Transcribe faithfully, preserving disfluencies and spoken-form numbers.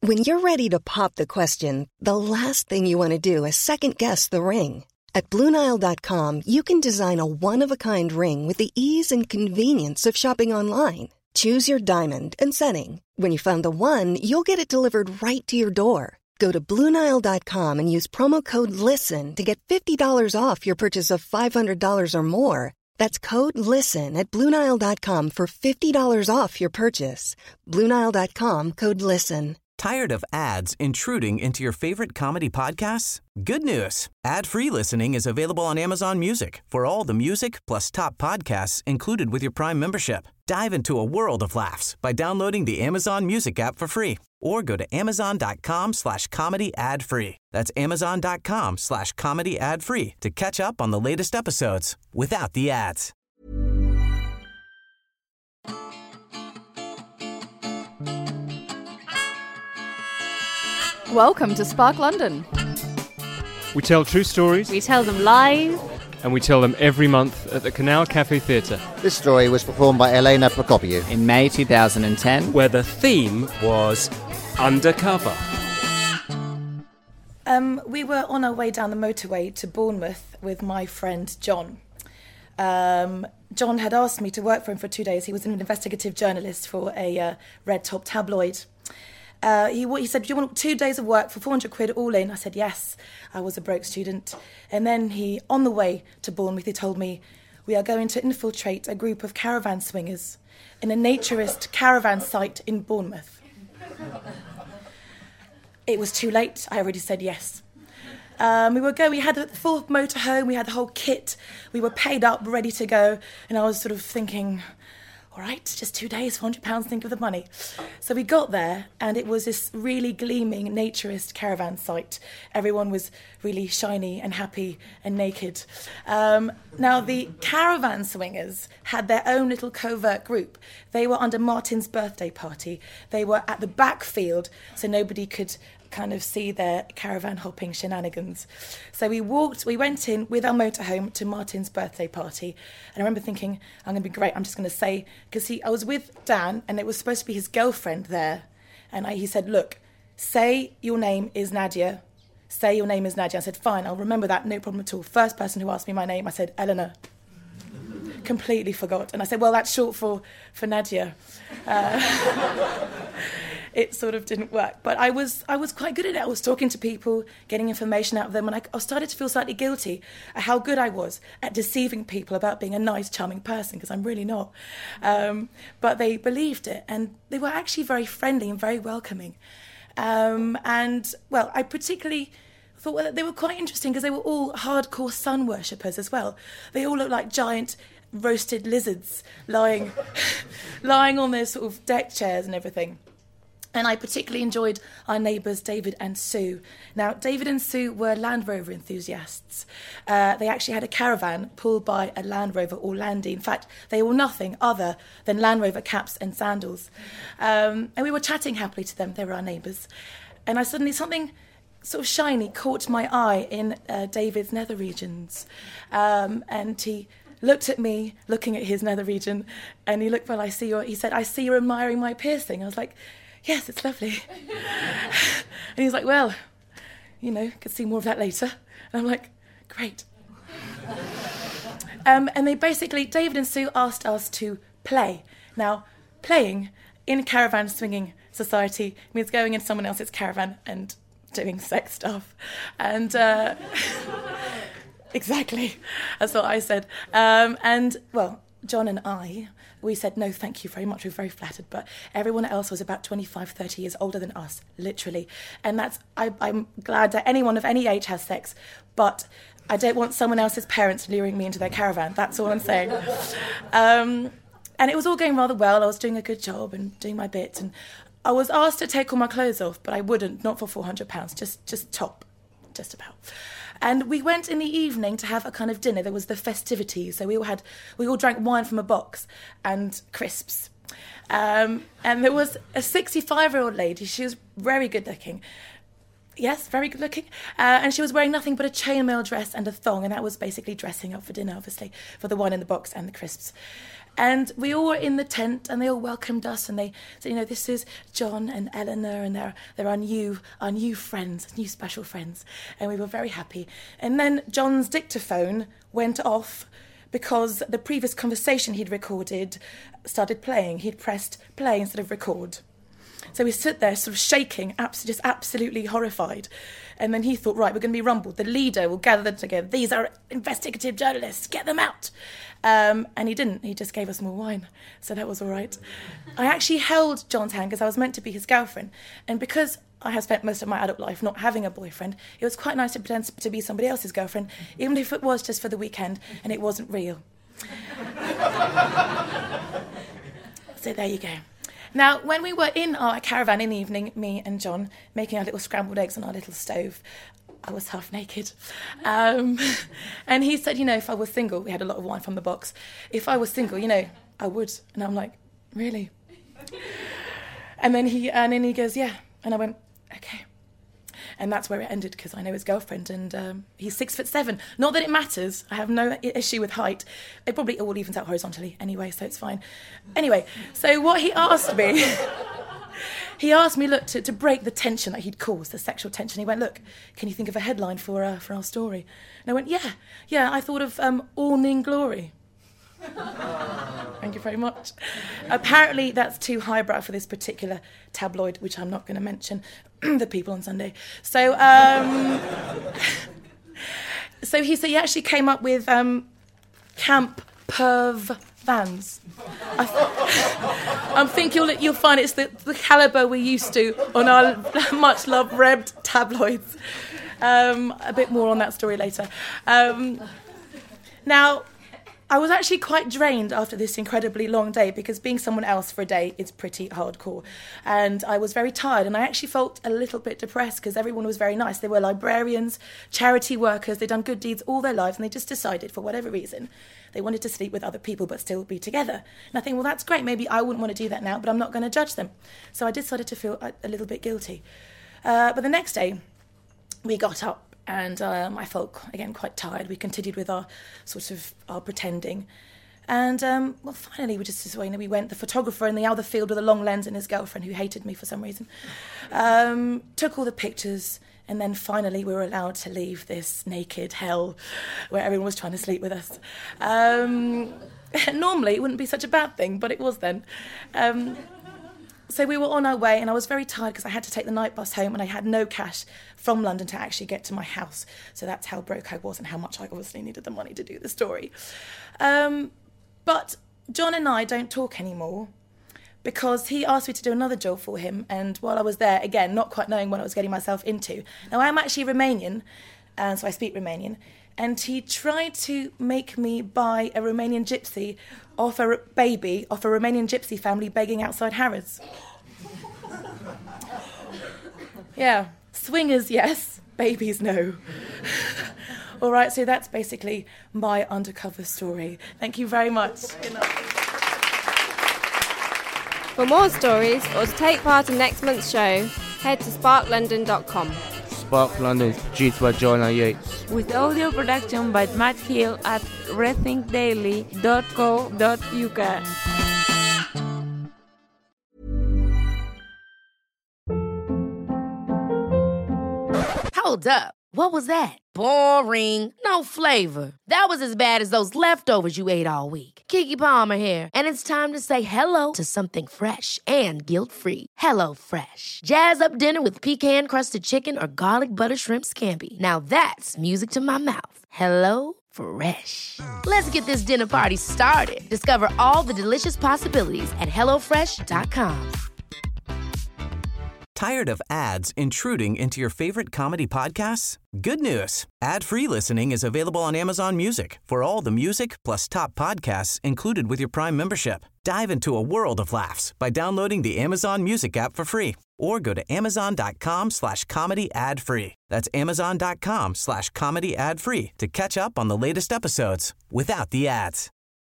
When you're ready to pop the question, the last thing you want to do is second-guess the ring. At Blue Nile dot com, you can design a one-of-a-kind ring with the ease and convenience of shopping online. Choose your diamond and setting. When you find the one, you'll get it delivered right to your door. Go to Blue Nile dot com and use promo code LISTEN to get fifty dollars off your purchase of five hundred dollars or more. That's code LISTEN at Blue Nile dot com for fifty dollars off your purchase. Blue Nile dot com, code LISTEN. Tired of ads intruding into your favorite comedy podcasts? Good news. Ad-free listening is available on Amazon Music for all the music plus top podcasts included with your Prime membership. Dive into a world of laughs by downloading the Amazon Music app for free or go to amazon.com slash comedy ad-free. That's amazon.com slash comedy ad-free to catch up on the latest episodes without the ads. Welcome to Spark London. We tell true stories. We tell them live. And we tell them every month at the Canal Cafe Theatre. This story was performed by Elena Prokopiou in May two thousand ten, where the theme was undercover. Um, we were on our way down the motorway to Bournemouth with my friend John. Um, John had asked me to work for him for two days. He was an investigative journalist for a uh, red top tabloid. Uh, he, he said, do you want two days of work for four hundred quid all in? I said, yes. I was a broke student. And then he, on the way to Bournemouth, he told me, we are going to infiltrate a group of caravan swingers in a naturist caravan site in Bournemouth. It was too late. I already said yes. Um, we were going, we had a full motorhome, we had the whole kit. We were paid up, ready to go. And I was sort of thinking, all right, just two days, four hundred pounds, think of the money. So we got there, and it was this really gleaming naturist caravan site. Everyone was really shiny and happy and naked. Um, now, the caravan swingers had their own little covert group. They were under Martin's birthday party. They were at the back field, so nobody could kind of see their caravan hopping shenanigans. So we walked, we went in with our motorhome to Martin's birthday party. And I remember thinking, I'm going to be great. I'm just going to say, because he, I was with Dan and it was supposed to be his girlfriend there. And I, he said, look, say your name is Nadia. Say your name is Nadia. I said, fine, I'll remember that, no problem at all. First person who asked me my name, I said, Eleanor. Completely forgot. And I said, well, that's short for, for Nadia. Uh, it sort of didn't work. But I was I was quite good at it. I was talking to people, getting information out of them, and I, I started to feel slightly guilty at how good I was at deceiving people about being a nice, charming person, because I'm really not. Um, but they believed it, and they were actually very friendly and very welcoming. Um, and, well, I particularly thought well, they were quite interesting because they were all hardcore sun worshippers as well. They all looked like giant roasted lizards lying lying on their sort of deck chairs and everything. And I particularly enjoyed our neighbours David and Sue. Now, David and Sue were Land Rover enthusiasts. Uh, they actually had a caravan pulled by a Land Rover Orlandi. In fact, they were nothing other than Land Rover caps and sandals. Um, and we were chatting happily to them. They were our neighbours. And I suddenly, something sort of shiny caught my eye in uh, David's nether regions. Um, and he looked at me, looking at his nether region, and he looked, well, I see your, he said, I see you're admiring my piercing. I was like, yes, it's lovely. And he's like, well, you know, could see more of that later. And I'm like, great. um, and they basically, David and Sue asked us to play. Now, playing in caravan swinging society means going in someone else's caravan and doing sex stuff. And uh, exactly, that's what I said. Um, and, well, John and I, we said, no, thank you very much. We were very flattered. But everyone else was about twenty-five, thirty years older than us, literally. And that's, I, I'm glad that anyone of any age has sex, but I don't want someone else's parents luring me into their caravan. That's all I'm saying. Um, and it was all going rather well. I was doing a good job and doing my bit. And I was asked to take all my clothes off, but I wouldn't, not for four hundred pounds, just, just top, just about. And we went in the evening to have a kind of dinner. There was the festivities, so we all had, we all drank wine from a box and crisps. Um, and there was a sixty-five-year-old lady. She was very good looking. Yes, very good looking. Uh, and she was wearing nothing but a chainmail dress and a thong, and that was basically dressing up for dinner, obviously, for the wine in the box and the crisps. And we all were in the tent, and they all welcomed us, and they said, you know, this is John and Eleanor, and they're, they're our new, our new friends, new special friends. And we were very happy. And then John's dictaphone went off because the previous conversation he'd recorded started playing. He'd pressed play instead of record. So we stood there sort of shaking, abs- just absolutely horrified. And then he thought, right, we're going to be rumbled. The leader will gather them together. These are investigative journalists. Get them out. Um, and he didn't. He just gave us more wine. So that was all right. I actually held John's hand because I was meant to be his girlfriend. And because I have spent most of my adult life not having a boyfriend, it was quite nice to pretend to be somebody else's girlfriend, even if it was just for the weekend and it wasn't real. So there you go. Now, when we were in our caravan in the evening, me and John, making our little scrambled eggs on our little stove, I was half naked. Um, and he said, you know, if I was single, we had a lot of wine from the box, if I was single, you know, I would. And I'm like, really? And then he and then he goes, yeah. And I went, okay. And that's where it ended, because I know his girlfriend, and um, he's six foot seven. Not that it matters. I have no issue with height. It probably all evens out horizontally anyway, so it's fine. Anyway, so what he asked me, he asked me, look, to, to break the tension that he'd caused, the sexual tension. He went, look, can you think of a headline for uh, for our story? And I went, yeah, yeah. I thought of um, Awning Glory. Thank you very much. Apparently that's too highbrow for this particular tabloid, which I'm not going to mention, the People on Sunday. So um, so he said he actually came up with um, Camp Perv Vans. I th- I'm thinking you'll, you'll find it's the, the calibre we're used to on our much loved Rebbed tabloids. Um, a bit more on that story later. Um, now, I was actually quite drained after this incredibly long day, because being someone else for a day is pretty hardcore. And I was very tired, and I actually felt a little bit depressed because everyone was very nice. They were librarians, charity workers, they'd done good deeds all their lives, and they just decided, for whatever reason, they wanted to sleep with other people but still be together. And I think, well, that's great. Maybe I wouldn't want to do that now, but I'm not going to judge them. So I decided to feel a, a little bit guilty. Uh, but the next day, we got up. And um, I felt, again, quite tired. We continued with our sort of our pretending. And, um, well, finally, we just, you know, we went, the photographer in the other field with a long lens and his girlfriend, who hated me for some reason, um, took all the pictures. And then finally we were allowed to leave this naked hell where everyone was trying to sleep with us. Um, normally, it wouldn't be such a bad thing, but it was then. Um, So we were on our way, and I was very tired because I had to take the night bus home, and I had no cash from London to actually get to my house. So that's how broke I was and how much I obviously needed the money to do the story. Um, but John and I don't talk anymore because he asked me to do another job for him. And while I was there, again, not quite knowing what I was getting myself into. Now, I am actually Romanian, and so I speak Romanian. And he tried to make me buy a Romanian gypsy off a baby, off a Romanian gypsy family begging outside Harrods. Yeah, swingers, yes, babies, no. All right, so that's basically my undercover story. Thank you very much. For more stories or to take part in next month's show, head to spark london dot com. Spark London is produced by Joanna Yates. With audio production by Matt Hill at rethink daily dot co dot uk. Hold up. What was that? Boring. No flavor. That was as bad as those leftovers you ate all week. Keke Palmer here, and it's time to say hello to something fresh and guilt-free. Hello Fresh. Jazz up dinner with pecan-crusted chicken or garlic butter shrimp scampi. Now that's music to my mouth. Hello Fresh. Let's get this dinner party started. Discover all the delicious possibilities at hello fresh dot com. Tired of ads intruding into your favorite comedy podcasts? Good news. Ad-free listening is available on Amazon Music for all the music plus top podcasts included with your Prime membership. Dive into a world of laughs by downloading the Amazon Music app for free or go to amazon.com slash comedy ad free. That's amazon.com slash comedy ad free to catch up on the latest episodes without the ads.